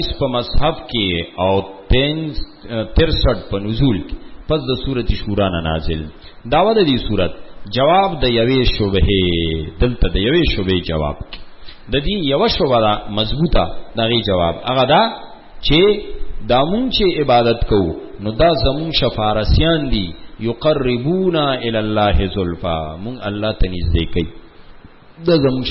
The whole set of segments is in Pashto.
په مصحف کې او 63 په نزول کې پس د سورۃ شورا نه نازل. داوود دی سورۃ جواب د یوې شوبهه، دلته د یوې شوبهه جواب د دې یو شوبه مضبوطه دغه جواب هغه دا چې دامون چې عبادت کو نو دا زمون شفارسیان دي یقربونا الی الله زلفا، مون الله ته نږدې کوي. دا زمون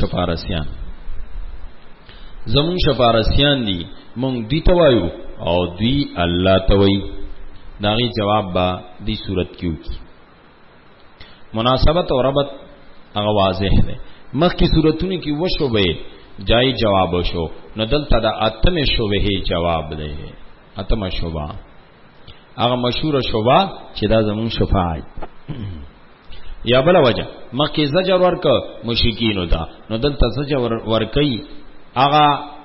شفارسیان دي مونږ دوی ته وایو او دوی الله ته وایي. داغي جواب با دی صورت کیو کی مناسبت اور ربط هغه واضح ده. مخکې صورتونه کې وشو به جای جواب وشو، نو دلته د اتمه شوبه جواب ده. اتمه شوبه هغه مشهور شوبه چې دا زمون شفاعت یا بل وجه مخکې زجر ورک مشرکین دا، نو دلته زجر ورکي هغه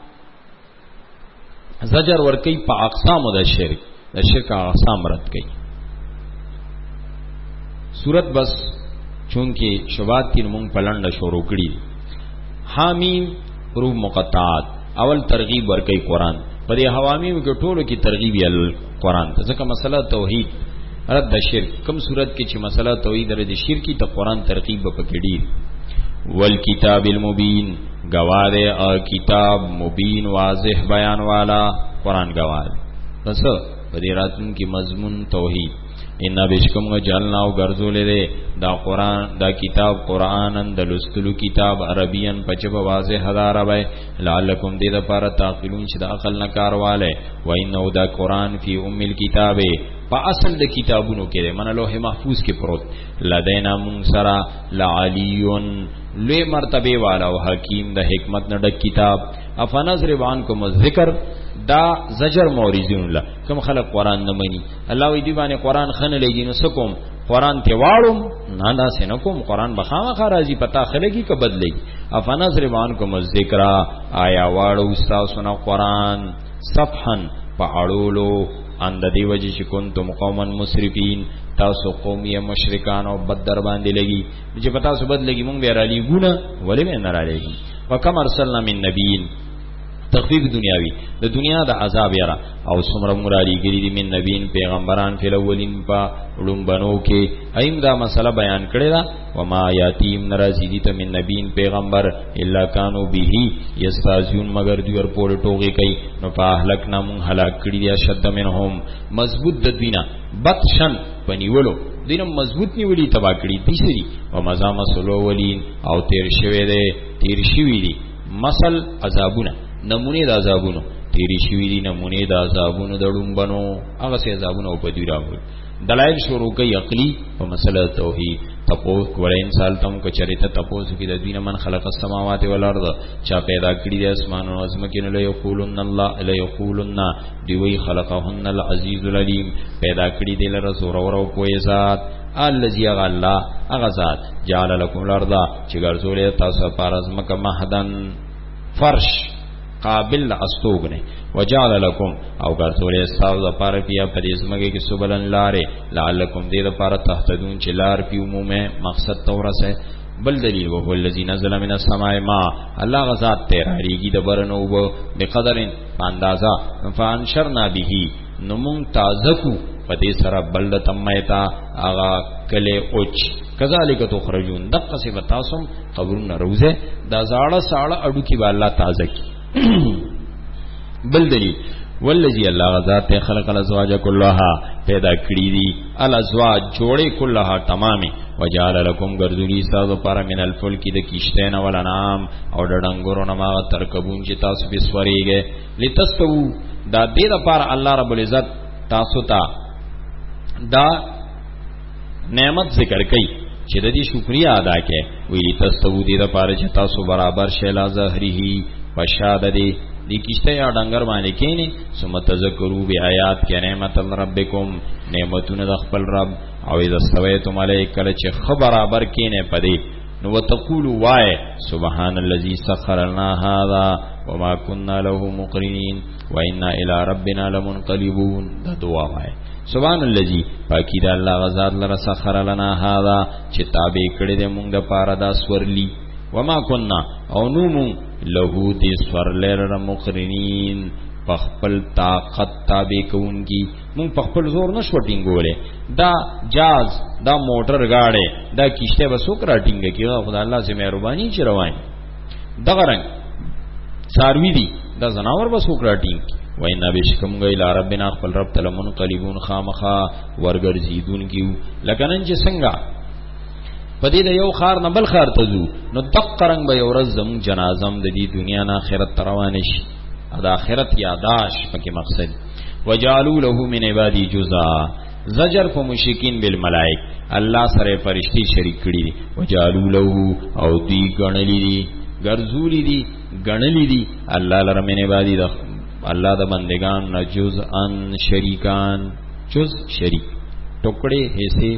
زجر ورکی په اقسام د شرک اقسام رد کړي. صورت بس چونکه شبات تین مونږ پلانډه شروع کړي. حامیم حروف مقطعات اول ترغیب ورکی قران، په دې حوامیم کې ټولو کې ترغیب ال قران ته، ځکه مسله توحید رد شرک کوم صورت کې چې مسله توحید رد شرک کی ته قران ترغیب پکې ډیر. والکتاب المبین گواه دے کتاب مبین واضح بیان والا قرآن گواه بس بدیراتن کی مضمون توحید. ان بشکم جعلنا او گرزول دے دا قرآن دا کتاب قرآنن دا لستلو کتاب عربین پچب واضح دا عربی لعلکم دے دا پارا تاقلون چی دا اقل نکار والے. و انہو دا قرآن فی ام الکتاب پا اصل دا کتابونو کے دے من لوح محفوظ کے پروت لدینا منصرا لعلیون لوی مرتبه والا او حکیم د حکمت نه ډک کتاب. افنظر عنکم الذکر دا زجر موریزون الله کوم خلق قران نه مني الله وی دی باندې قران خنه لګی نو سکم قران ته واړم نه دا سنکم قران بخامه راضی پتا خلګي ک بدلېږي. افنظر عنکم الذکر آیا واړو استاد سنا قران صفحن پاړولو اند دی وجه چې کنتم قوما مسرفین تاسو قومي مشرکان او بد در باندې لګي چې پتا سو بد لګي مونږ به را لګونه ولې نه را لګي. وکم ارسلنا من نبیین تخفیف دنیاوی د دنیا د عذاب یرا او څومره مرادی ګری دي من نبیین پیغمبران فی الاولین په لومبنو کې ایم دا مسله بیان کړی دا. وما یاتیم نرازی دي ته من نبیین پیغمبر الا کانوا به یستازون مگر دوی ور پور ټوګي کوي. نو فاهلکنا من هلاک کړی دي شد منهم مضبوط د دینه بطشن پنیولو دینه مضبوط نیولی تبا کړی دي سری او مزا مسلو ولین او تیر شوی دي مثل عذابونه نمونه د عذابونو تیری شوی دي نمونه د عذابونو دړم بنو هغه سي عذابونو په دی راوړل. دلایل شروع کوي عقلی په مسله توحید تپوس کولای انسان تم کو چریته تپوس کی د دین من خلق السماوات والارض چا پیدا کړی د اسمانونو ازمکینو له یقولن الله الا یقولن دی وی خلقهن العزیز العلیم پیدا کړی د لره زور او کوی ذات الذي الله هغه ذات جعل لكم الارض چې ګرځولې تاسو پر ازمکه مهدن فرش قابل استوګنه وجعل لكم او ګرځولې تاسو لپاره بیا په دې زمګه کې سبلن لارې لعلکم دې لپاره تهتدون چې لار په عمومه مقصد تورسه. بل دلیل وهو الذي نزل من السماء ما الله غزاد تیراریږي د برنو بقدر اندازا فانشرنا به نمون تازکو پدې سره بلد تمایتا اغا کله اوچ کذالک تخرجون دقه سی وتاسم قبرون روزه دا زاړه ساړه اډو کې با الله تازه کی. بل دلیل والذي الله ذات خلق الازواج كلها پیدا کړی دي الازواج جوړې كلها تمامه وجعل لكم غرذلی ساز پر من الفلک د کیشتین ولنام او ډنګورو نما ترکبون چې تاسو بسوريږي لتستو دا دې لپاره الله رب العزت تاسو ته دا نعمت ذکر کوي چې د دې شکریا ادا کړئ. وی تستو دې لپاره چې تاسو برابر شیلا ظاهری وشاد دی کشته یا ډنګر باندې کینی ثم تذکروا بیاات کې نعمت ربکم نعمتونه د خپل رب او اذا استویتم علیک چې خبرابر کینه پدې نو وتقولوا وای سبحان الذي سخر لنا هذا وما كنا له مقرنين وانا الى ربنا لمنقلبون. دا دعا وای سبحان الذي پاکی دا الله غزاد لرا سخر لنا هذا چې تابع کړی دې مونږ د پاره دا سورلی وما كنا او نومو لهو دی سورلر مقرنین پخپل طاقت تابع کوونکی مونږ پخپل زور نشو ټینګولې دا جاز دا موټر گاډي دا کشته وسوک را ټینګه کیږي خدای الله سي مهرباني چې روان دغه رنگ ساروی دی دا زناور وسوک را ټینګ وینا بشکم گئی لاربنا خپل رب تل منقلبون خامخا ورګرځیدون کیو لکنن چې څنګه پدې د یو خار نه بل خار ته ځو نو تقرنګ به ورځ زمون جنازم د دې دنیا نه آخرت روان شي د آخرت یاداش پکې مقصد وجعلوا له من عبادی جزءا زجر په مشرکین بالملائک الله سره فرشتي شریک کړي وجعلوا له او دی غنلی دي ګرځولي دي غنلی دي الله لره من عبادی الله د بندگان نه جزءا شریکان جز شریک ټوکړي هيسي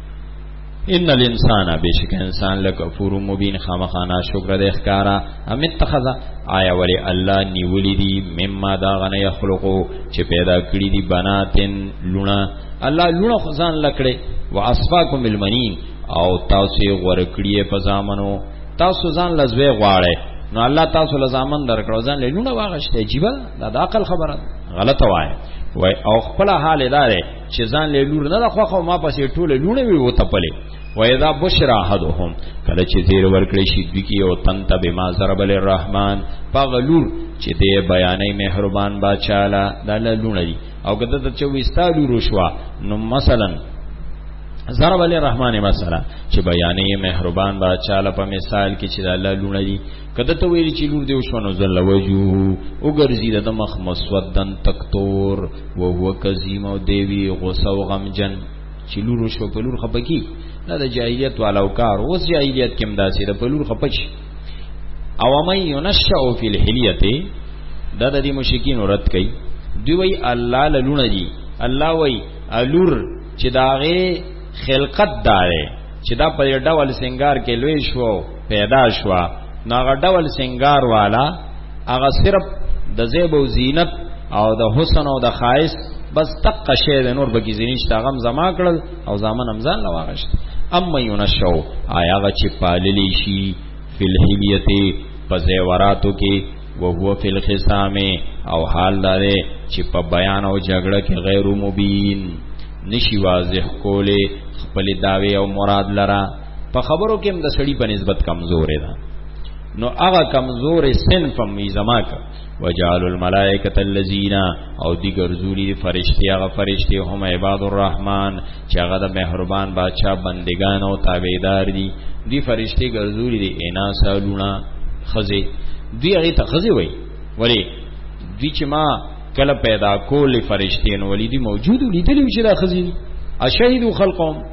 ان الانسان بشک انسان لکفور مبین خامخانا شکر د اخکارا ام اتخذ آیا ولی الله نیولی دی مما دا غنه یخلقو چې پیدا کړی دی بناتن لونا الله لونا خزان لکړي واصفاکم بالمنین او تاسو ورکړی په زامنو تاسو ځان لزوی غواړي نو الله تاسو لزامن درکړو ځان له لونا واغشته جیبه دا عقل خبره غلطه وای وای او خپل حال ادارې چې ځان له لور نه خوخه ما پسې ټوله لونه وي وتپلې وای دا بشرا احدهم کله چې زیر ورکړي شي دوی کې او تنت بما ضرب للرحمن پغلور چې دې بیانې مهربان باچاله د لونه دي او کده ته چې وستالو روشوا نو مثلا ضرب للرحمن مثلا چې بیانې مهربان باچاله په مثال کې چې د الله لونه دي کده ته ویل چې لور دی وشونو زل وجو او ګرځي د مخ مسودن تکتور او هو کظیم او دیوی غصه او غمجن چې لور شو په لور خپکی نه د جاهلیت والو کار اوس جاهلیت کې مداسي د په لور خپچ او مې ينشأ فی الحلیه د دې مشکین رد کړي دوی وی الله لونه دي الله وی الور چې داغه خلقت داره چې دا په ډول سنگار کې لوي شو پیدا شو ناغه ډول سنگار والا هغه صرف د زیب او زینت او د حسن او د خایس بس تق شه د نور بګی زینیش تاغم زما کړل او زامن امزان لواغشت اما ينشو آیا غ چې پاللی شي فل هلیته پزیوراتو کې او هو فل خصام او حال داره چې په بیان او جګړه کې غیر مبین نشي واضح کوله خپل داوی او مراد لرا په خبرو کې هم د سړی په نسبت کمزور ده نو هغه کمزور صنفم ایزماک وجعل الملائکه الذین او دیگر زولی فرشتي هغه فرشتي هم عباد الرحمن چې هغه د مهربان بادشاہ بندگان او تابعدار دي دی فرشتي ګرځولي دي انا سالونا خزي دی هغه ته خزي وای ولی دی چې ما کله پیدا کول فرشتين ولیدي موجود لیدلی چې دا خزي اشهدوا خلقهم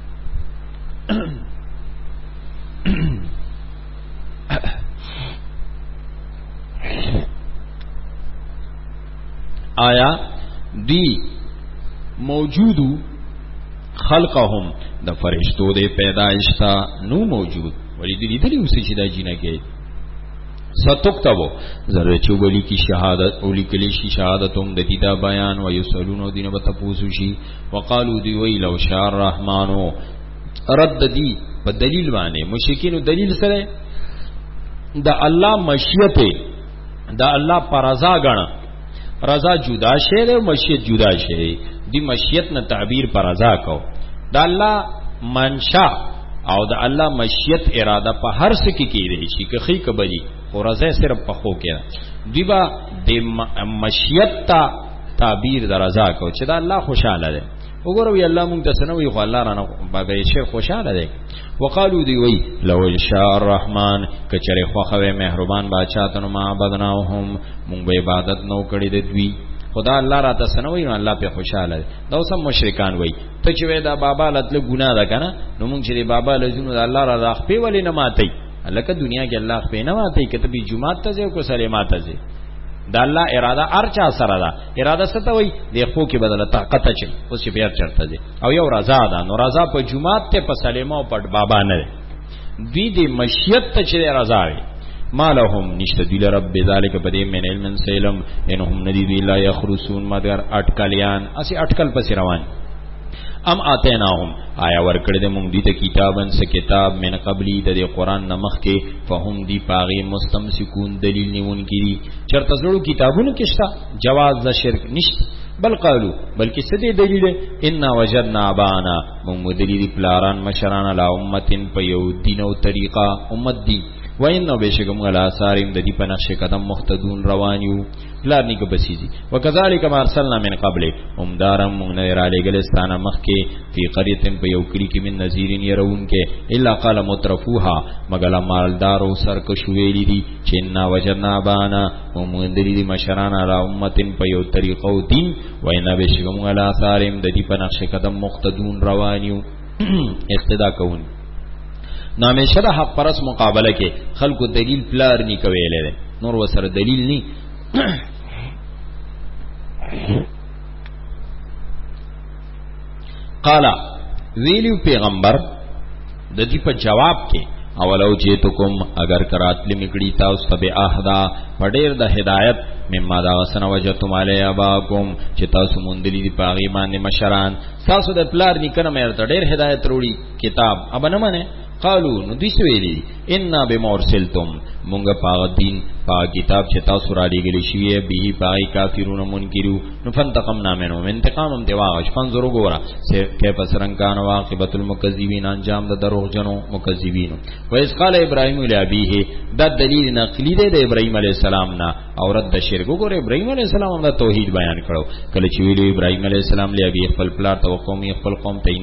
آیا دی موجودو خلقهم د فرشتو د پیدایشتا نو موجود ولی دی لیدلی اوسی چې دا جینه کې ستوکتبو ذره چوبلی کی شهادت اولی کلی شی شهادتم د دې دا بیان و یسالون دین به تاسو شي وقالو دی وی لو شاء الرحمن رد دی په دلیل باندې مشرکین دلیل سره د الله مشیت د الله پر رضا غنا رضا جدا شه او مشیت جدا شه دی مشیت نه تعبیر پر رضا کو د الله منشا او د الله مشیت اراده په هر څه کې کېږي چې کخی کبلی خو رضا صرف په خو کې دی با د مشیت تا تعبیر د رضا کو چې د الله خوشاله ده وګوروي الله مونږ ته سنوي خو الله رانه بابا شیخ خوشاله ده وقالو دی وی لو شاء الرحمن کچره خوخه مهربان بادشاہ ته ما بدناهم مونږ به عبادت نو کړی د دوی خدا الله را ته سنوي نو الله په خوشاله دا اوس مشرکان وای ته چې وای دا بابا لته ګناه ده کنه نو مونږ چې بابا لزونو د الله را راخ په ولې نه ماتي الکه دنیا کې الله په نه ماتي کته به جمعه ته ځو کو سلامات ته ځي دا الله اراده ارچا سره ده اراده ست وای د خو کې بدله طاقت چي اوس چې بیا چرته دي او یو رضا ده نو رضا په جمعه ته په سلامو پټ بابا نه دی د مشیت ته چې رضا وي مالهم نشته دی رب ذالک بدی من علم سلم انهم ندی لا یخرسون مگر اٹکلیان اسی اٹکل پس روان ام آتیناهم آیا ورکړه د مونږ دي ته کتابن س کتاب من قبلی د قرآن نمخ کې فهم دی پاغي مستمسکون دلیل نیون کړي چرته زړو کتابونو کې شته جواز د شرک نشته بل قالو بلکې سدي دلیل ان وجدنا ابانا مونږ دلیل پلاران مشران لا امتين په یو دین او طریقه امت دی وینو بشکم غلا ساریم د دې په نقش قدم مختدون روانیو لار نیکه بسیزي وکذالک ما ارسلنا من قبل امدارم مونږ نه را لګلستانه مخکې فی قريه په یو کلی کې من نذیرین يرون کې الا قال مترفوها مغلا مالدار او سرکش ویلی دي چې نا وجنا بانا مونږ دې مشران را امتين په یو طریقو دین وینو بشکم غلا ساریم د دې په نقش قدم مختدون روانیو اقتدا کوون نامیشه د حق پرس مقابله کې خلکو دلیل پلار نی کویلې نور وسره دلیل نی قال ویلیو پیغمبر د دې په جواب کې اولو جیتکم اگر کرات لمکړی تاسو ته احدا پډیر د هدایت مما دا وسن وجتم علی اباکم چې تاسو مونږ دي پاغي باندې مشران تاسو د پلار نکنه مې ته ډیر هدایت وروړي کتاب ابنه منه قالو نو دیس ویلی ان بمرسلتم مونږه پاغ دین پاغ کتاب چې تاسو را لګلی شوی به پای کافرون منکرو نو فانتقمنا منهم انتقام دی واغ فنظروا ګورا کیف سرنکان واقبت المکذبین انجام د دروغجنو مکذبین و اس قال ابراهیم لابیه د دلیل نقلی دی د ابراهیم علی السلام نا او رد شرک ګور ابراهیم علی السلام د توحید بیان کړو کله چې ویلو ابراهیم علی السلام لابی خپل پلار تو قوم خپل قوم ته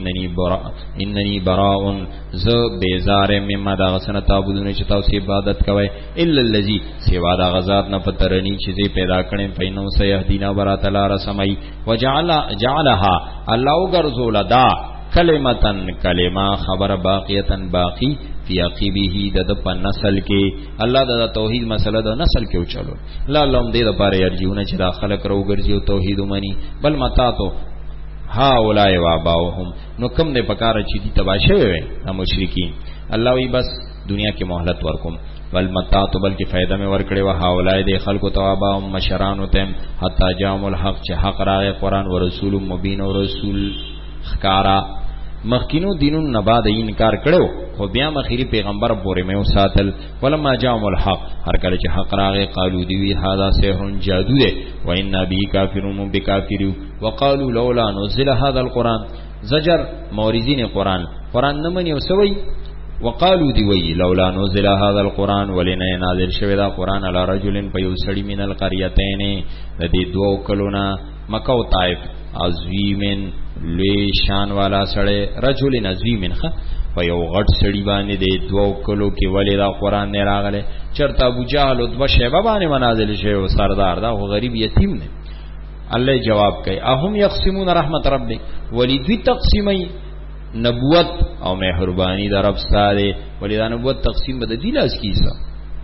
اننی براء ز بیزار مما دا غسنه تعبدون چې تاسو عبادت کوئ الا الذی سوا دا غزاد نه پترنی چیزې پیدا کړي پینو سیهدینا برات الله رسمای وجعلها الله غرزول دا کلمتن کلمه خبر باقیتن باقی فی عقبه د په نسل کې الله د توحید مسله د نسل کې اوچلو لا لهم دې د پاره ارجیونه چې دا خلق رو ګرځي توحید ومني بل متا تو ها اولای و اباهم نو کم دې پکاره چې دي تباشه وي د مشرکین الله وی بس دنیا کې مهلت ورکوم ول متا تو بلکې فائدہ مې ورکړې و ها اولای دې خلکو توابا مشران تم حتا جام الحق چې حق راغی قران او رسول مبین او رسول خکارا مخکینو دینون نباد انکار کړو خو بیا مخیری پیغمبر پورې مې وساتل ولما جام الحق هر کله چې حق راغی قالو دی وی هاذا سحر جادو ده و ان به کافرون بکافرو وقالو لولا نزل هذا القران زجر مورزین قران نه منی وسوي وقالو دی وی لولا نزل هذا القران ولنا نازل شوی دا قران علی رجل فیسړی من القريتين د دې دوه کلونا مکه او طائف عظیمن لوی شان والا سړی رجل عظیمن خ په یو غټ سړی باندې د دوه کلو کې ولې دا قران نه راغله چرته ابو جهل او دو شیبه باندې منازل شوی او سردار دا خو غریب یتیم نه الله جواب کوي اهم یقسمون رحمت ربک ولذي تقسیمای نبوت او مهربانی در رب ستاره ولی دا نبوت تقسیم بده دی لاس کیسا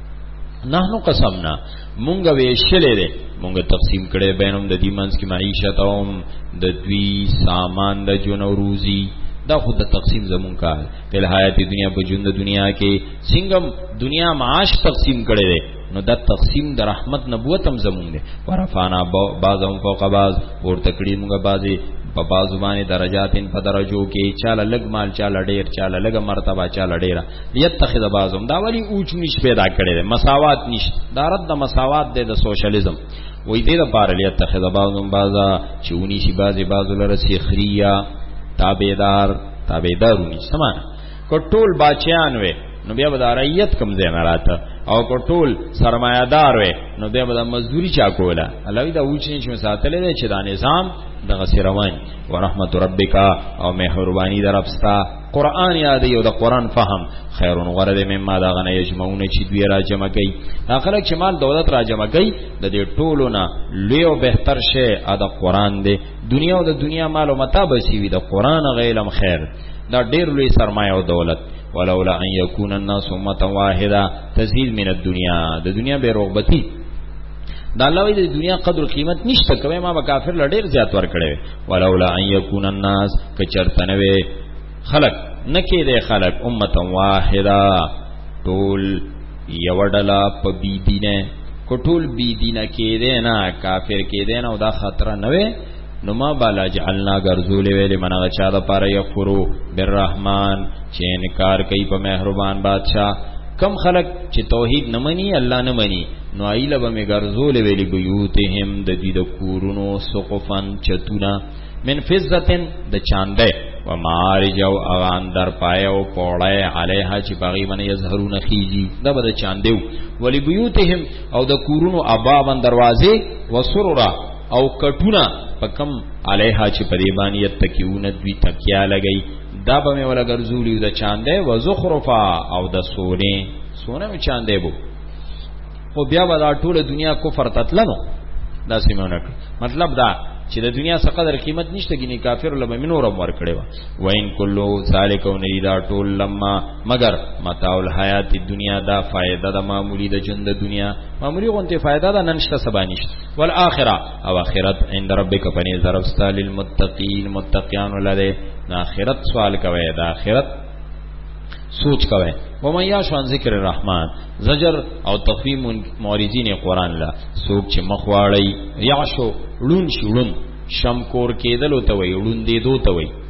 نحنو قسمنا مونږه ویشلې ده مونږه تقسیم کړي بینم د دې منځ کې معیشت او د دوی سامان د جون او روزي دا خود د تقسیم زمون کار په حیات دنیا په ژوند دنیا کې څنګه دنیا معاش تقسیم کړي ده نو دا تقسیم د رحمت نبوت هم زمون ده ورفانا بعضهم فوق بعض ورته کړي مونږه بعضي په بازو باندې درجاتین په درجو کې چاله لګ مال چاله ډیر چاله لګ مرتبه چاله ډیره یتخذ بعضهم دا ولی اوچ نش پیدا کړي ده مساوات نشته دا رد د مساوات ده د سوشلیزم وې دې د بار یتخذ بعضهم بعضا چونی شي بعضو لره سیخریا تابعدارونی سمانه کو ټول باچیان وې نو بیا به د رعیت کم ځای نه راته او کو ټول سرمایه‌دار وې نو بیا به د مزدوری چا کوله الله دا اوچنی چې ساتلې ده چې دا نظام دغه سروان ورحمت ربک او مهربانی در ربستا قران یاد یو د قران فهم خیرون غرد مما دا غنه یجمعون چې دوی را جمع کوي اخرک چې مال دولت را جمع کوي د دې ټولو نه لوی او بهتر شی د قران دی دنیا او د دنیا مال او متاع بسی وي د قران غیلم خیر دا ډیر لوی سرمایه او دولت ولولا ان یکون الناس امه واحده تزيد من الدنيا د دنیا به رغبتی دا الله وی د دنیا قدر قیمت نشته کوي ما به کافر لډیر زیات ور کړي ولولا ان یکون الناس کچرتنوي خلق نکې د خلق امه واحده ټول یوډلا په بی دینه کو ټول بی دینه کې ده نه کافر کې ده نه او دا خطر نه وي نو ما بالا جعلنا غرزول ویل منغه چا د پاره یکفرو بالرحمن چې انکار کوي په مهربان بادشاہ. کم خلق چې توحید نه مني الله نه مني نو ایله به غرزول ویل بیوتهم د دې د کورونو سقفن چتونا من فضتن د چاندې و معارج او اندر پایو پوړای علیها چې باغی باندې یظهرون خیجی دا به چاندیو ولی بیوتهم او د کورونو ابواب دروازه و سرورا او کټونا پکم علیها چې پدی باندې تکیون دوی تکیا لګی دا به ولا ګرځولی د چاندې و زخرفا او د سونه می چاندې بو خو بیا به دا ټول دنیا کفر تتلنو دا سیمونه مطلب دا چې د دنیا څخه قدر قیمت نشته ګینه کافر له منورم ور کړي و وین کلو ذالک ونریدا ټول لما مگر متاع الحیات الدنیا دا فائدہ د معمولی د ژوند د دنیا معمولی غونته فائدہ دا ننشته سبا نشته والآخرہ او اخرت عند ربک پنی ظرف استال للمتقین متقیان لده اخرت سوال کوي دا اخرت سوچ کوي ومن یاشوان ذکر الرحمن زجر او تخفیف مورزین قرآن لا سوک چې مخواړی یاشو لون شلون شمکور کېدل او ته وي لون دې دو ته وي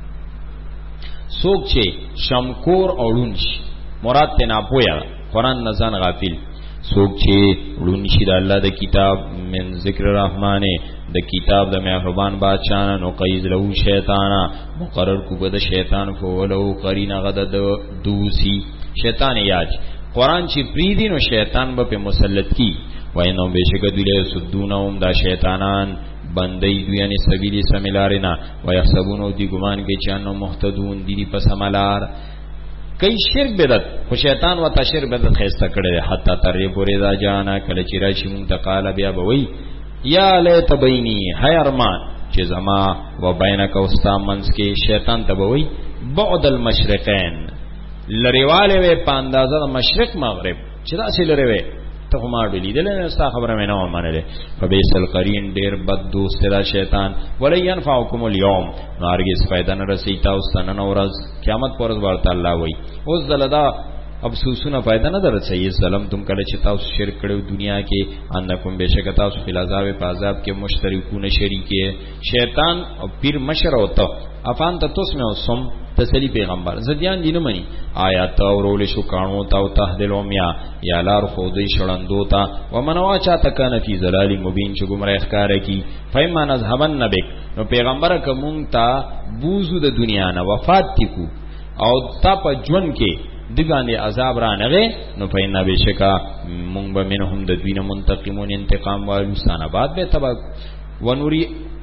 سوک چې شمکور او لون شي مراد ته نه پویا قرآن نه ځان غافل سوک چې لون شي د الله د کتاب من ذکر الرحمن د کتاب د مهربان بادشاہ نو قیز له شیطانا مقرر کو بد شیطان فولو قرین غد دوسی شیطان یاج قرآن چې پریدي نو شیطان به په مسلط کی وینو بشک دوی سدونهم دا شیطانان بندي دوی ان سبیل سمیلارینا ويحسبون دی ګمان کې چانو محتدون دي په سملار کئی شرک بدت خو شیطان و تا شرک بدت خیسته کړي حتی تر پورې دا جانا کله چې راشي منتقال بیا بوي یا لیت بینی ہے ارمان چې زما و بینک استا منس کې شیطان تبوي بعد المشرقین لریواله و پاندازه مشرق مغرب چې دا سي لری و ته ما ویلی دل نه ستا خبره مې نه ومنله فبیسل قرین ډیر بد دوست دا شیطان ولی ينفعکم اليوم نارګس فائدہ نه رسي تاسو نن اورز قیامت پر ورته الله وای اوس دلدا افسوسونه فائدہ نه درڅي ظلم تم کله چې تاسو شرک کړو دنیا کې انکم بشک تاسو فل عذاب په عذاب کې مشترکون شریکه شیطان او پیر مشر ہوتا افان ته تاسو سم تسلی پیغمبر زدیان دینه منی آیات اورول شو کانو تا او تهدلومیا یا لار خودی شړندو تا ومنوا چا تکن فی ذلال مبین چې گمراه ښکار کی فایمان ذهبن نبک نو پیغمبر کوم تا بوزو د دنیا نه وفات تکو او تا په ژوند کې دګانې عذاب را نغه نو پینا بشکا مونږ به منهم د دوینه منتقمون انتقام والو سنه بعد به تبا ونوري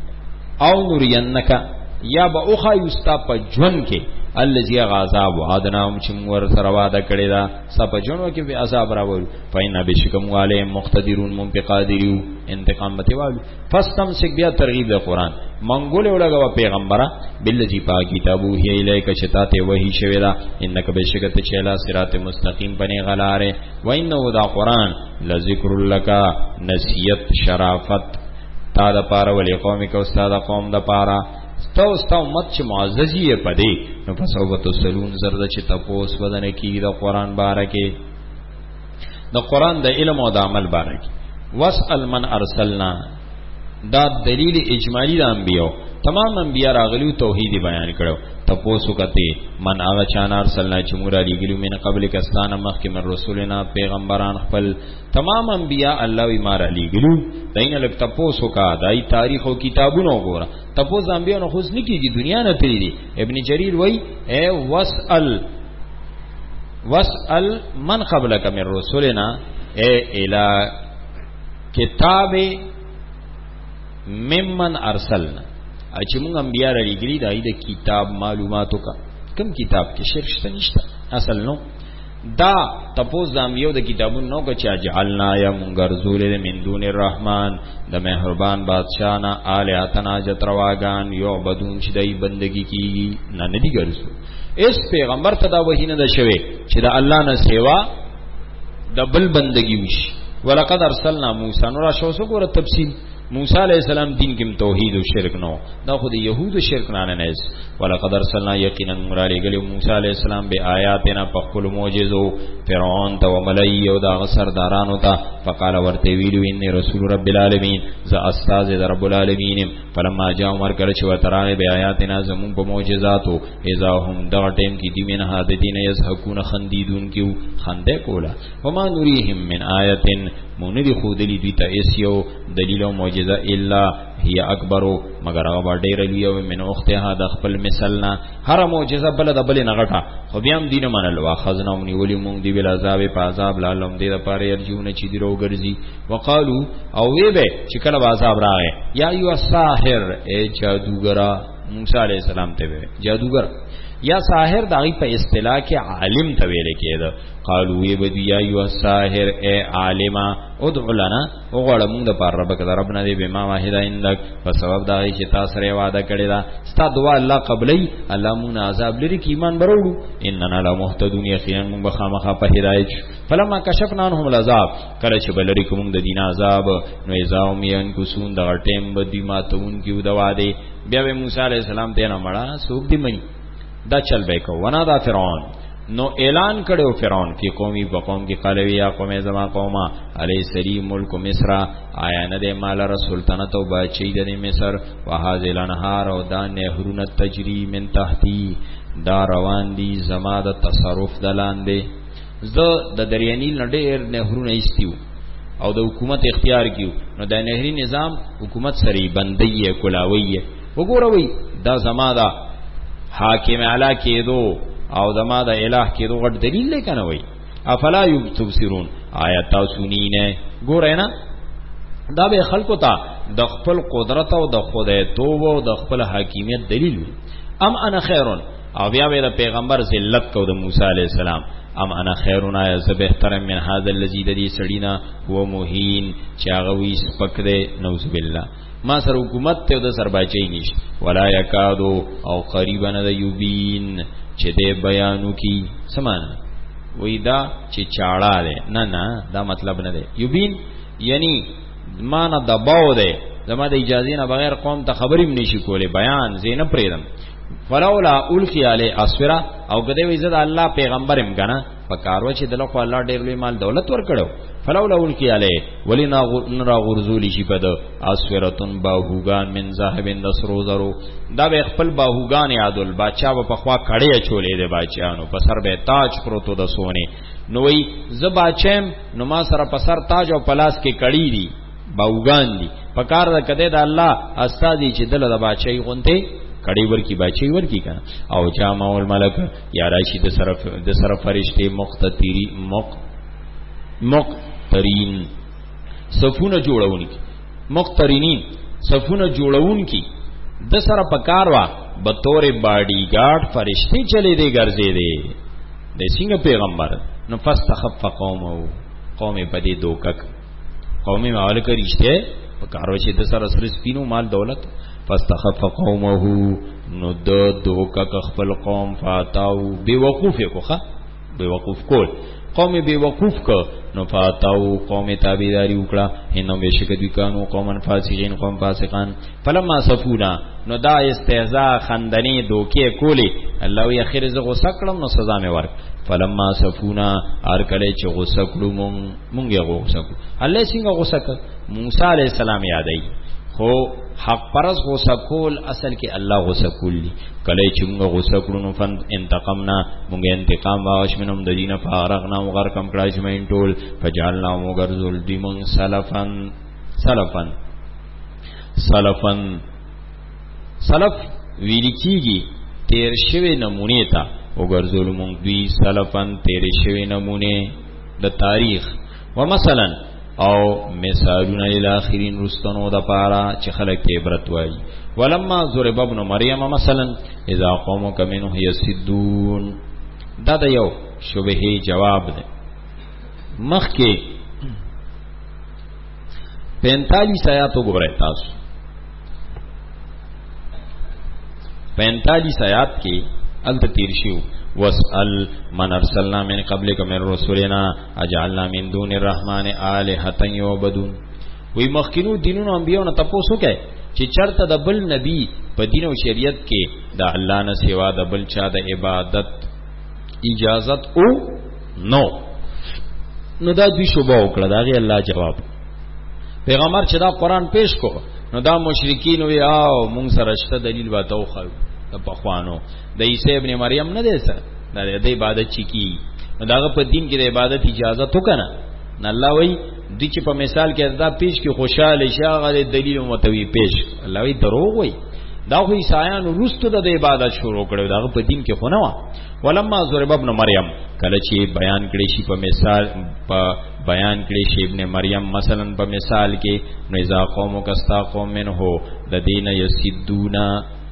او نورینک یا با اوخا یستا پا جون کے اللذی غازاب وعادناهم چم ور سر وعده کړی دا سپا جونو کې به عذاب راولو فینا بشکم علی مقتدرون منقادریو انتقام بتوالو فاستمسک بیا ترغیب د قران منګول وړغه پیغمبره بالذی پا کتابو هی الیک چتاته وحی شوی دا انک بشکت چلا صراط مستقیم بنی غلاره و انه دا قران لذکر لک نسیت شرافت تا د پاره ولی قومک استاد قوم د پاره ستا امت چې معززی پدې نو پس او وتو سلون زرد چې تپوس بدن کې د قران بارکه د قران د علم او د عمل بارکه واسال من ارسلنا دا دلیل اجمالی د انبیو تمام انبیا راغلیو توحید بیان کړو تپوسو کته من هغه چان ارسلنا چې مور علی ګلو من قبل کستان مخک من رسولنا پیغمبران خپل تمام انبیا الله وی مار علی ګلو دین لک تپوسو کا دای تاریخ او کتابونو ګوره تپوس انبیا نو خوښ نکیږي دنیا نه تری دي ابن جریر وای اے واسال من قبلک من رسولنا اے الی کتاب ممن ارسلنا چې موږ انبیا لري دا د کتاب معلوماتو کا کوم کتاب کې شرک شته نشته اصل نو دا تپوس د انبیو د کتابونو نو که چې جعلنا یا مونږ رسول من دون الرحمن د مهربان بادشاہ نه الہاتنا جترواگان یو بدون چې دای بندگی کی نه ندی ګرځو اس پیغمبر ته دا وحی نه ده شوی چې د الله نه سیوا د بل بندگی وشي ولقد ارسلنا موسی نو را شو سو ګوره تفصیل موسی علیہ السلام دین کې توحید او شرک نو دا خو د يهود شرک نه نه ولقد ارسلنا یقینا علی گلی موسی علیہ السلام به آیاتنا په خپل معجزو فرعون ته وملئی او دا سردارانو ته فقال ورته ویلو ان رسول رب العالمین ز استاذ رب العالمین فلما جاء عمر کله چې وترانه به آیاتنا زمون په معجزاتو اذا هم دا ټیم کې دی منها د دین یزحقون خندیدون کیو خنده کولا وما نریهم من آیه مونږ دی خو دلی دوی ته ایسیو دلیل او معجزه الا هي اکبر مگر هغه ډیر لیو من اختها د خپل مثلنا هر معجزه بل د بل نه غټه خو بیا هم دین منل واخذنا من ولي مونږ دی بل عذاب په عذاب لعلهم دې د پاره ارجون چې دی روګرځي وقالو او وی به چې کله عذاب راغی یا ایو الساحر ای جادوګرا موسی علیہ السلام ته وی جادوګر یا ساحر داغی په اصطلاح کې عالم ته ویل کېده قالو وی بدی یا ایو الساحر ای عالما ادع لنا وغواړه موږ د پاره رب کده ربنا دې بما واحد عندك په سبب داغی چې تاسو سره وعده کړی دا ستا دعا الله قبلای الله مون عذاب لري کې ایمان بروړو اننا لا مهتدون یقینا موږ بخامخه په هدایت فلما کشفنا عنهم العذاب کله چې بلری کوم د دین عذاب نو ایزاو میان کو سون د ټیم بدی ماتون کیو دوا دی بیا موسی علیہ السلام ته نه مړه سوق دی منی دا چل به کو ونا دا فرعون نو اعلان کړو فرعون کی قومي په قوم کې قالوی یا قوم زما قومه علی سری ملک مصر آیا نه د مال سلطنت او بچی د مصر وهذه الانهار او دا نهرونه تجری من تحتی دا روان دي زما د تصرف دلاندې زه د دریانیل نډیر نهرونه ایستیو او د حکومت اختیار کیو نو د نهری نظام حکومت سری بندي کلاوی وګوروي دا زما دا حاکم اعلی کېدو او دما د الہ کېدو غټ دلیل لیکنه وای افلا یبصرون آیات تاسو نه ګورئ نه دا به خلکو ته د خپل قدرت او د خدای توبه او د خپل حاکمیت دلیل ام انا خیرون او بیا به د پیغمبر ذلت کو د موسی علی السلام ام انا خیرون یا زبهتر من هذا الذي الذي سړینا هو موهین چاغوي سپک دے نوذ بالله ما سر حکومت ته د سر بچی نشته ولا یکادو او قریبا نه یوبین چې دې بیانو کی سمان وې دا چې چاړه ده نه دا مطلب نه ده یوبین یعنی معنا دباو ده زما د اجازه نه بغیر قوم ته خبریم نشي کوله بیان زین پریدم فلولا القی علی اسفرا او کده وې زړه الله پیغمبرم کنه پکارو چې دلته الله ډېر لوی مال دولت ورکړو فلولا القی علی ولنا نرا غرزول شي پد اسفرتن باهوغان من ذهب نصرو زرو دا به خپل باهوغان یادل بادشاہ په خوا کړي چولې دي بادشاہانو په سر به تاج پروتو د سونه نوې زباچم نو ما سره په سر تاج او پلاس کې کړي دي باهوغان دي پکار د کده د الله استادی چې دل د بادشاہي غونته کڑی ورکی بچی ورکی کنا او جامع الملک یا راشی د صرف فرشتے مقترین صفونه جوړون کی مقترینین صفونه جوړون کی د سره پکاروا بطور باډی گارد فرشتے چلے دے ګرځے دے د څنګه پیغمبر نو فاستخف قومه قوم پدې دوکک قوم مالک رښتې پکارو چې د سره سر سپینو مال دولت فاستخف قومه نو دوکک خپل قوم فاتاو بے وقوف کوخه بے وقوف کول قوم بے وقوف کو نو فاتاو قوم تابعداري وکړه انه بشک دوی کانو قومن فاسقین قوم فاسقان فلما صفونا نو دا استهزاء خندنی دوکې کولی الله یې اخر ز غوسه کړم نو سزا مې ورک فلما صفونا ار کله چې غوسه کړو مونږ یې غوسه کړو الله څنګه غوسه کړ موسی علی السلام یادای خو حق پرس غوسه کول اصل کې الله غوسه کولی کله چې موږ غوسه کړو نو فن انتقامنا موږ انتقام واش منم د دینه فارغنا وغر کم کړای چې مې ټول فجعلنا مغرزل دیمن سلف ویل کیږي تیر شوی نمونه تا وګرځول موږ دوی سلفن تیر شوی نمونه د تاریخ ومثلا او مثالونه الاخرین رستنو د پارا چې خلک ته عبرت وایي ولما ضرب ابن مریم مثلا اذا قومك منه يسدون دا د یو شبهه جواب ده مخکې 45 آیات وګورئ تاسو 45 آیات کې الته تیر شو واسأل من ارسلنا من قبلك من رسولنا اجعلنا من دون الرحمن آلهة يعبدون وی مخکینو دینونو انبیانو تاسو کې چې چرته د بل نبی په دین او شریعت کې د الله نه سوا د بل چا د عبادت اجازت او نو دا دوی شوبه وکړه. دا الله جواب پیغمبر چې دا قران پیش کو نو دا مشرکین وی او مونږ سره شته دلیل واتو خو د پخوانو د عیسی ابن مریم نه دی سره د عبادت چی کی داغه په دین کې د عبادت اجازه تو کنه نه. الله وی د چې په مثال کې دا پیش کې خوشاله شاغه دلیل متوی پیش. الله وی دروغ وی دا خو عیسایانو رستو د عبادت شروع کړو داغه په دین کې خو نه و. ولما ضرب ابن مریم کله چې بیان کړي شي په مثال په بیان کړي شي ابن مریم مثلا په مثال کې نو اذا قوم کستا قوم منه د دین یسدونا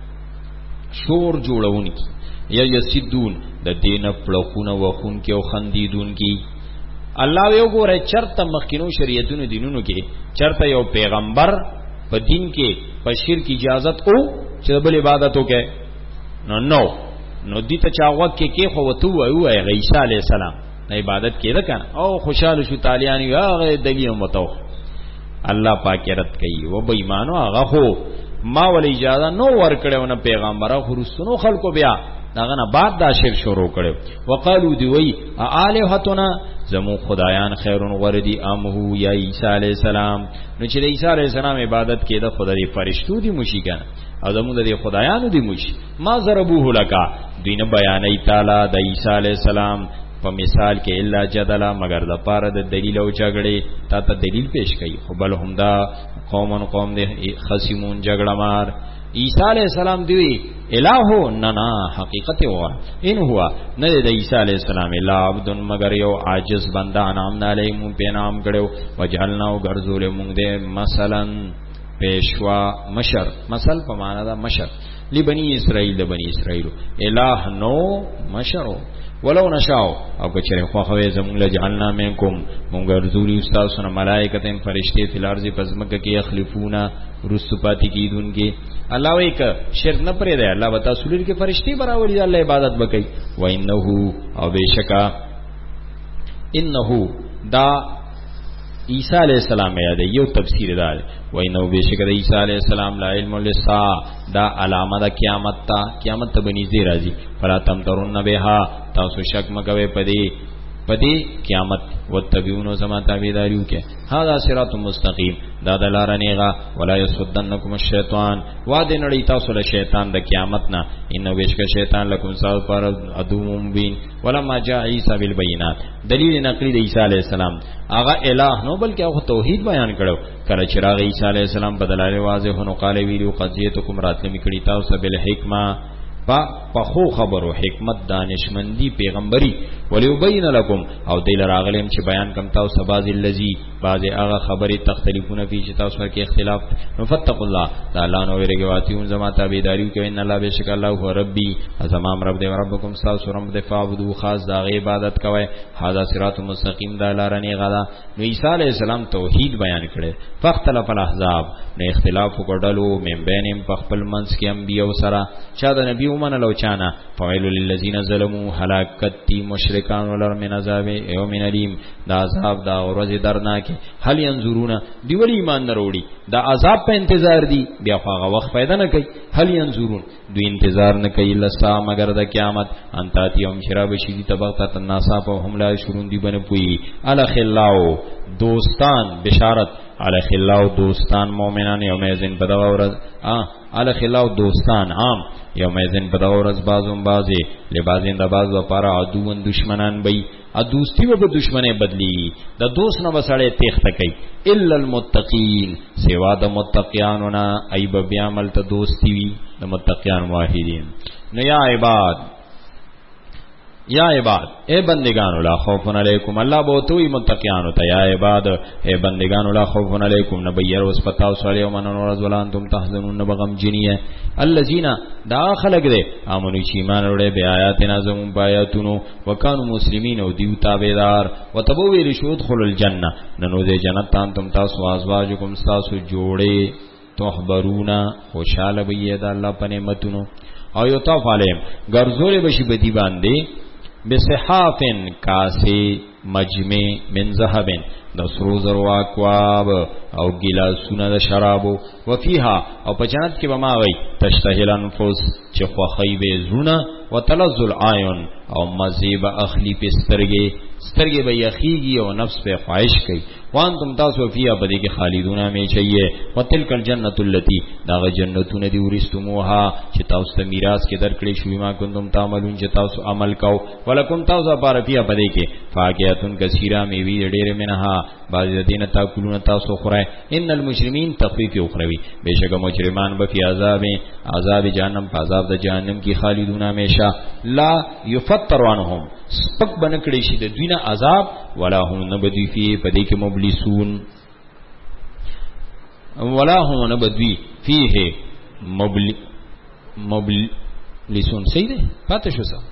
شور جوړون کی یا یسدون د دین پړخونه وخون کې او خندیدون کی. الله یو ګوره چرته مخکینو شریعتونو دینونو کې چرته یو پیغمبر په دین کې په شرک اجازت او چې بل عبادت وکړي نو دې ته چاغه کې خو وته وایو عیسی علی السلام نه عبادت کړه کنه او خوشاله شو تالیان یو هغه دلیل متو. الله پاک رد کوي و به ایمانو هغه خو ما ول اجازه نو ور کړو نه پیغمبر خو رسونو خلکو بیا داغه نه بعد دا شرک شروع کړو. وقالو دی وی الہتنا زمو خدایان خیرون وردی امهو یا عیسی علی السلام نو چې عیسی علی السلام عبادت کړه خدای فرشتو دی مشي کنه او زمو د خدایانو دی مشي ما ضربوه لکا دین بیانای تعالی د عیسی علی السلام په مثال کې الا جدلا مگر د پاره د دلیل او جګړې تا ته دلیل پیش کړي خو بل هم دا قوم دې خصمون جګړه مار. عیسی علیہ السلام دی الہو ننا حقیقت ہوا ان ہوا نہ د عیسی علیہ السلام الا عبد مگر یو عاجز بندہ نام نالے مون په نام کړو وجعلنا غرذول مون دې مثلا پیشوا مشر مثل په معنا دا مشر لبنی اسرائیل د بنی اسرائیل الہ نو مشرو ولو نشاو او کچره خو خوې زمون لجعلنا منکم مونږ رسول استاد سره ملائکه فرشتي فل ارض پزمک کې يخلفونا رسپاتی کیدونکې. الله وایي ک شرک نه پرې دی الله وتا سولر کې فرشتي براولي الله عبادت وکي. و انه او بشکا انه دا عیسی علیہ السلام یاد یو تفسیر دار و انه بشکا عیسی علیہ السلام لا علم للساعه دا علامه د قیامت ته بنی زی راځي فلا تمترون بها تاسو شک مکوي پدې قیامت وتبعون زما تابعداریو کې هاذا صراط مستقیم دا دلارنیغا ولا يسدنکم الشیطان وعده نړی تاسو له شیطان د قیامت نه انه بشک شیطان لکم سال پر ادو مبین ولما جاء عیسی بالبينات دلیل نقلی د عیسی علی السلام هغه الہ نو بلکې هغه توحید بیان کړو کله چې راغی عیسی علی السلام بدلاله واضح نو قال ویلو قد جئتکم راتلمی کړي تاسو بالحکمه په خو خبرو حکمت دانشمندی پیغمبري وليبين لكم او دل راغلم چې بیان کم تاسو باز الذی باز هغه خبري تختلفون فی چې تاسو کې اختلاف نو فتقوا الله تعالی نو ورګه واتیون زما تابعداري کوي ان الله بشک الله هو ربي زمام رب دې ربکم تاسو رب دې فعبدوا خاص دا عبادت کوي هاذا صراط مستقیم دا لارنی غدا. نو عیسی علی السلام توحید بیان کړي فاختلف الاحزاب نو اختلاف وکړلو من بینهم خپل منځ کې انبیو سره چا د نبی ومن لو چانا فویل للذین ظلموا هلاکت تی مشرکان ولر من عذاب یوم الیم دا عذاب دا ورځ درناک هل ينظرون دی ولی ایمان نروړي دا عذاب په انتظار دی بیا هغه وخت پیدا نه کوي هل ينظرون دوی انتظار نه کوي لسا مگر د قیامت انتات یوم شراب شدی تبغت الناس په هم لا شرون دی بن پوی الخلاو دوستان بشارت الخلاو دوستان مؤمنان یوم یذن بدوا ورځ الخلاو دوستان عام یوم یذن بدوا ورځ بازم بازي لبازین د باز لپاره عدوون دشمنان بي دوستی به دشمنه بدلی د دوست نه وسړې تخت کوي الا المتقین سوا د متقیاننا ایب بیا عمل ته دوستی وي د متقیان واحدین. نو یا عباد اے بندگان لا خوف علیکم الله بوتوی متقیان ته یا عباد اے بندگان لا خوف علیکم نبیر وس پتاو صلی الله علیه وسلم تم تحزنون بغم جنیه الذین دا خلق دے امنو چې ایمان وروړي بیا آیاتنا زمون بیاتونو وکانو مسلمین او دیو تابعدار وتبوی رشود خل الجنه ننو دې جنت تم تاسو ازواجکم تاسو جوړې تخبرونا خوشاله بیا د الله په نعمتونو او یطاف علیهم ګرځولې بشي بدی باندې بصحافن کاسه مجمع من ذهب د سرو زرو اکواب او ګلاسونه د شرابو وفيها او په جنت کې به ما وي تشتهي الانفس چې خوخی به زړونه وتلذ العيون او مزيب اخلي په سترګې به یخیږي او نفس په خواهش کوي وانتم تاسو فيها بدی کې خالدون همیشه وتلک الجنه التي دا جنتونه دی ورستموها چې تاسو ته میراث کې درکړې شوې ما کوم تعملون چې تاسو عمل کوو ولکم تاسو لپاره فيها بدی کې فاکهتون کثیره میوي ډېر منها بعض دینه تاکلون تاسو خورای ان المجرمین تخفیف اخروی بشک مجرمان به فی عذاب جهنم عذاب د جهنم کې خالدون همیشه لا یفتر عنهم سپک بنکړي شي د دینه عذاب ولا هم نبدی فی پدې کې مبلسون ولا هم نبدی فیه مبلسون صحیح ده پاتې شو سم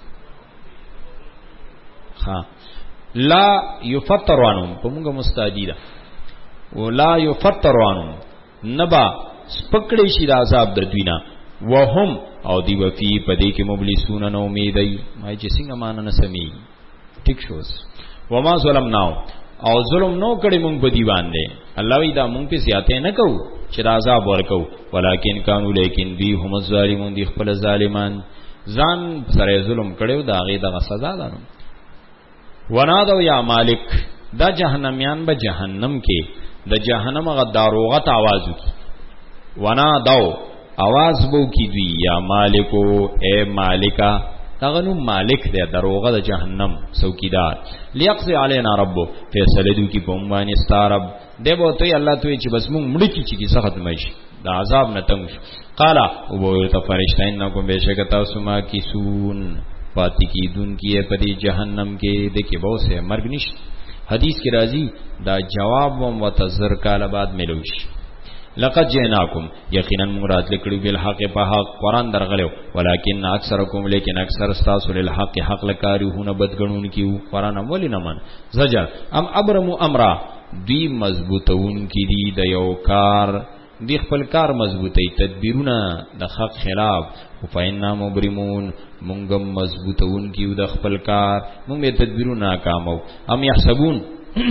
ها لا یفتر عنهم په موږ مستعدی ده ولا یفتر عنهم نبا سپکړي شي د عذاب د دینه وهم او دی وفي پدې کې مبلسون نو امیدای ما چې څنګه مان نه سمي ټیک شوس وما ظلمناو او ظلم نو کړي مونږ په دی باندې الله وی دا مونږ په زیاته نه کوو چې عذاب ورکو ولکن کانوا لیکن دی هم الظالمون دی خپل ظالمان ځان سره ظلم کړو دا غي دغه سزا ده ونادو یا مالک دا جهنميان به جهنم کې د جهنم غ داروغت आवाज وکي ونادو आवाज بو کی دی یا مالکو اے مالکا تغنو مالک دے دروغه د جهنم څوکیدار لیقضی علینا رب فیصله دو کی بومانی ستارب دیبو ته الله ته چې بس مونږ مړ کی چې څه ختم شي دا عذاب نه تنگ قال او بو ته فرشتین نو کوم بشک تاسو ما کی سون پاتی کی دن کی په دی جهنم کې د کې بو سه مرګ نشي حدیث کی راضی دا جواب و متذر کال بعد ملوش لقد جئناکم یقینا مراد لکړو بل حق په حق قران درغلو ولکن اکثرکم لیکن اکثر استاسو للحق حق لکاریونه بدګنون کیو قران اولی نه من زجر ام ابرم امرا دی مضبوطون کی دی د یو کار دی خپل کار مضبوطی تدبیرونه د حق خلاف فإنا مبرمون مونږ مضبوطون کیو د خپل کار مونږ تدبیرونه ناکامو ام یحسبون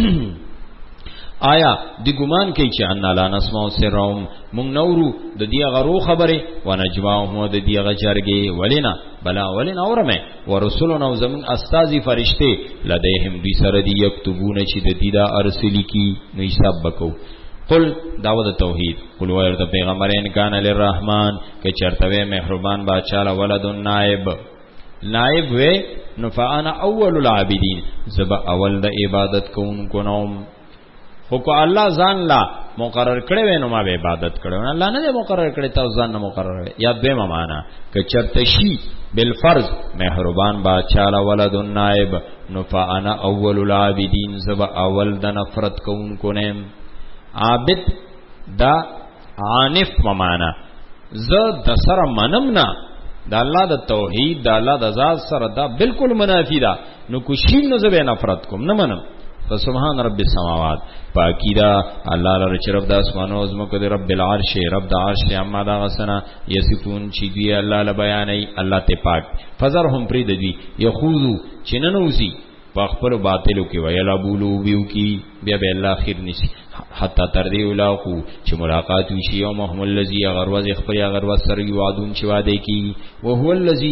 آیا دی ګمان کوي چې ان لا نسمع سرهم مونږ نورو د دې غرو خبره ونجواهم د دې غجرګي ولینا بلا ولین اورمه ورسولنا زمون استازي فرشته لديهم دي سره دي یكتبون چې د دې دا ارسلی کی نو حساب وکاو قل داود توحید قل ورته پیغمبرین کان للرحمن که چرته مهربان بادشاہ ولد نائب وې نو فانا اول العابدین زب اول د عبادت کوونکو نوم خو کو الله ځان لا مقرر کړی نو ما به عبادت کړو الله نه مقرر کړی تاسو ځان نه مقرر یا به معنا ک چرته شی بالفرض مهربان بادشاہ ولد النائب نو فانا اول العابدین زب اول د نفرت کوونکو نیم عابد دا عانف معنا ز د سره منمنا د الله د توحید د الله د ذات سره دا بالکل منافی ده نو کو شی نه زبې نفرت کوم نه منم فسبحان رب السماوات پاکی دا اللہ لرچ رب دا اسمانو ازمکو دی رب العرش رب دا عرش اما دا غسنا یسفون چی دوی اللہ لبیانی اللہ تی پاک فذرهم پرید دوی یخوضو چننوزی پاخپلو باطلو کی ویلابولو بیو کی بیا بی اللہ خیر نسی حتی تردیو لاقو چی ملاقاتو شی یومهم اللذی اغرواز اخبری اغرواز سر یوعدون چی وعدے کی وهو اللذی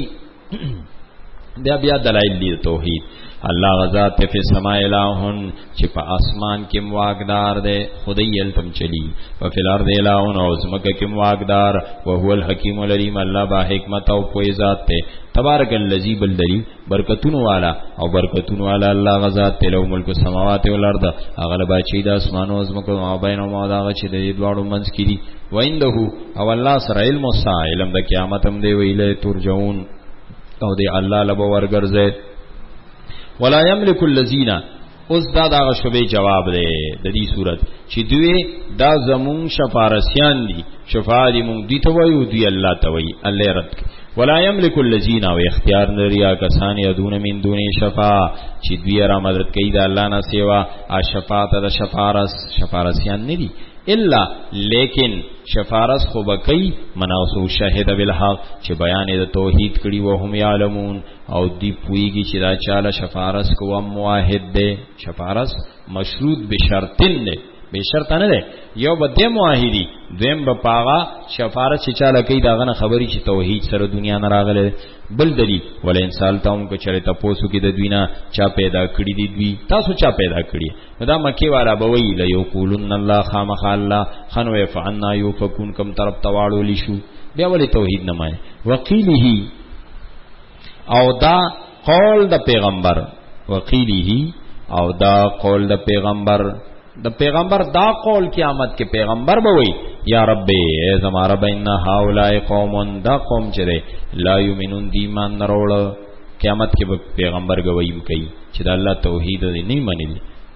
بیا دلائل دی توحید اللہ غزات فی السماء الہن چی پا آسمان کم واقدار دے خودی التم چلی وفی الارد الہن اوزمک کم واقدار وهو الحکیم العلیم اللہ با حکمت و پوئی ذات تے تبارک اللذی بالدلیل برکتون والا او برکتون والا اللہ غزات تے لو ملک السماوات والارد اغلبا چید آسمان و اوزمک و مابین و ماداغ چی دے دوارو منز کی دی ویندہو او اللہ سر علم و سا علم دا قیامتم دے ویلے ترجعون او دے اللہ لبا ورگرزے ولا یملک الذین اوس دا شوبې جواب دی د دې صورت چې دوی دا زمون شفارسیان دي شفاعت مونږ دي ته وایو دی الله ته وایي الله رد ولا یملک الذین او اختیار لري کسان یدون من دون شفاعت چې دوی را مدد کوي د الله نه سیوا ا شفاعت د شفارسیان نه دي الا لیکن شفارس خو بکی مناسو شهد بالحق چې بیان د توحید کړي و هم یعلمون او دی پویږي چې دا چاله شفارس کو موحد دی شفارس مشروط بشرطن دی به شرط نه ده یو بده موحدی دویم به پاغا شفاعت چې چاله کوي داغه نه خبري چې توحید سره دنیا نه راغله بل دلیل ول انسان تاوم کو چرته تاسو کې د دوینا چا پیدا کړی دی دوی تاسو چا پیدا کړی دا مکی والا به وی لا یقولن الله خامخ الله خنو يفعلنا يفكون کم طرف تواړو لشو بیا ول توحید نه مای وقیله او دا قول د پیغمبر وقیله او دا قول د پیغمبر د پیغمبر دا قول قیامت کې پیغمبر بوي یا رب ای زما رب ان هؤلاء قوم دا قوم چې لا یؤمنون دی ایمان نروړ قیامت کې پیغمبر گویم کوي چې د الله توحید نه مني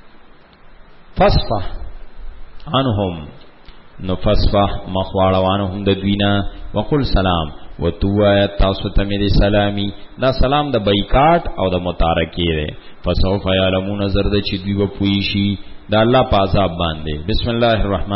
فصفح عنهم نفصفح مخواړوانهم د دوینا وقل سلام وتوا تاسو ته مې سلامي دا سلام د بایکاټ او د متارکې ده فسوف یعلمون زرد چې دوی و پوي شي دا الله په عذاب باندې بسم الله الرحمن